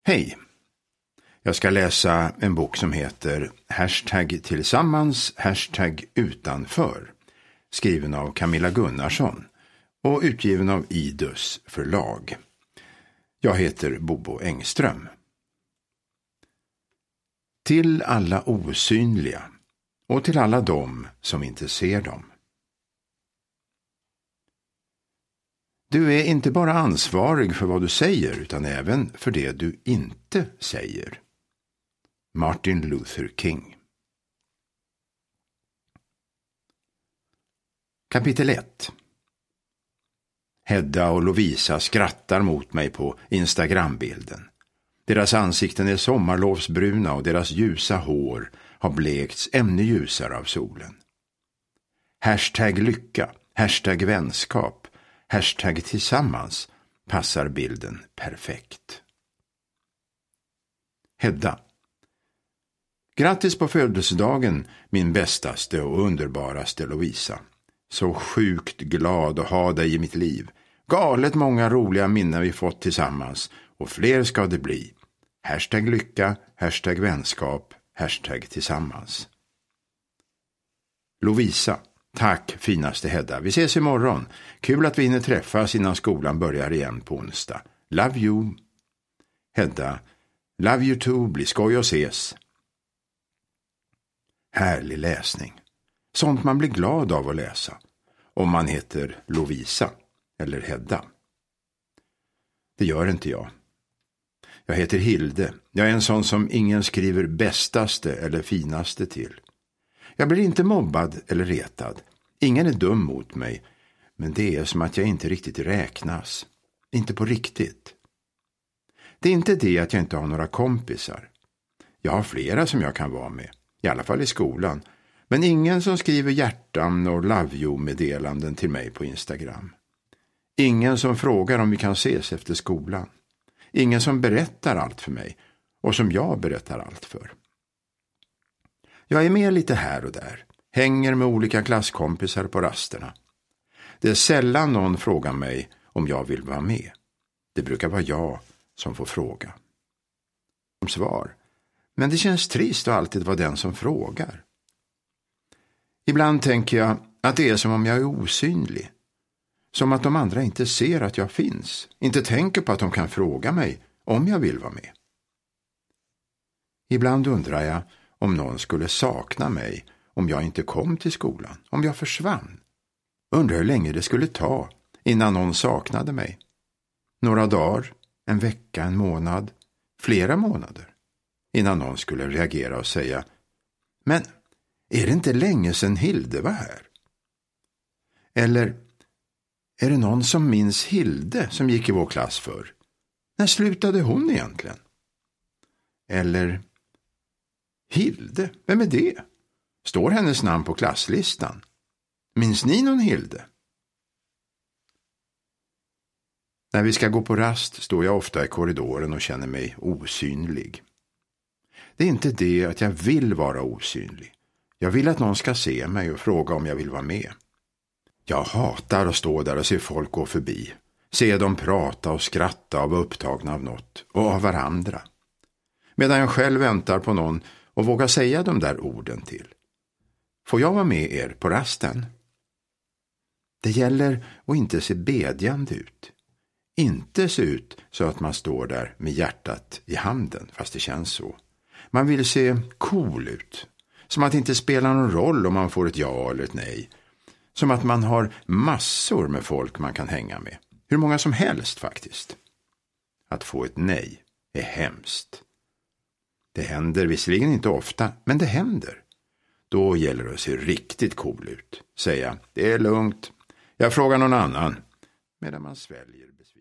Hej! Jag ska läsa en bok som heter #tillsammans #utanför, skriven av Camilla Gunnarsson och utgiven av Idus förlag. Jag heter Bobo Engström. Till alla osynliga och till alla dem som inte ser dem. Du är inte bara ansvarig för vad du säger utan även för det du inte säger. Martin Luther King. Kapitel 1. Hedda och Lovisa skrattar mot mig på Instagrambilden. Deras ansikten är sommarlovsbruna och deras ljusa hår har blekts ännu ljusare av solen. #lycka, #vänskap, #tillsammans passar bilden perfekt. Hedda. Grattis på födelsedagen, min bästaste och underbaraste Lovisa. Så sjukt glad att ha dig i mitt liv. Galet många roliga minnen vi fått tillsammans och fler ska det bli. #lycka, #vänskap, #tillsammans. Lovisa. Tack finaste Hedda. Vi ses imorgon. Kul att vi hinner träffas innan skolan börjar igen på onsdag. Love you. Hedda. Love you too. Bli skoj och ses. Härlig läsning. Sånt man blir glad av att läsa. Om man heter Lovisa eller Hedda. Det gör inte jag. Jag heter Hilde. Jag är en sån som ingen skriver bästaste eller finaste till. Jag blir inte mobbad eller retad. Ingen är dum mot mig. Men det är som att jag inte riktigt räknas. Inte på riktigt. Det är inte det att jag inte har några kompisar. Jag har flera som jag kan vara med. I alla fall i skolan. Men ingen som skriver hjärtan och love you-meddelanden till mig på Instagram. Ingen som frågar om vi kan ses efter skolan. Ingen som berättar allt för mig. Och som jag berättar allt för. Jag är med lite här och där. Hänger med olika klasskompisar på rasterna. Det är sällan någon frågar mig om jag vill vara med. Det brukar vara jag som får fråga. Som svar. Men det känns trist att alltid vara den som frågar. Ibland tänker jag att det är som om jag är osynlig. Som att de andra inte ser att jag finns. Inte tänker på att de kan fråga mig om jag vill vara med. Ibland undrar jag om någon skulle sakna mig om jag inte kom till skolan. Om jag försvann. Undrar hur länge det skulle ta innan någon saknade mig. Några dagar, en vecka, en månad, flera månader. Innan någon skulle reagera och säga: men är det inte länge sedan Hilde var här? Eller är det någon som minns Hilde som gick i vår klass för? När slutade hon egentligen? Eller Hilde, vem är det? Står hennes namn på klasslistan? Minns ni någon Hilde? När vi ska gå på rast står jag ofta i korridoren och känner mig osynlig. Det är inte det att jag vill vara osynlig. Jag vill att någon ska se mig och fråga om jag vill vara med. Jag hatar att stå där och se folk gå förbi. Se dem prata och skratta och vara upptagna av något och av varandra. Medan jag själv väntar på någon och vågar säga de där orden till. Får jag vara med er på rasten? Det gäller att inte se bedjande ut. Inte se ut så att man står där med hjärtat i handen, fast det känns så. Man vill se cool ut. Som att det inte spelar någon roll om man får ett ja eller ett nej. Som att man har massor med folk man kan hänga med. Hur många som helst faktiskt. Att få ett nej är hemskt. Det händer visserligen inte ofta, men det händer. Då gäller det att se riktigt cool ut. Säga, det är lugnt. Jag frågar någon annan. Medan man sväljer besvikelsen.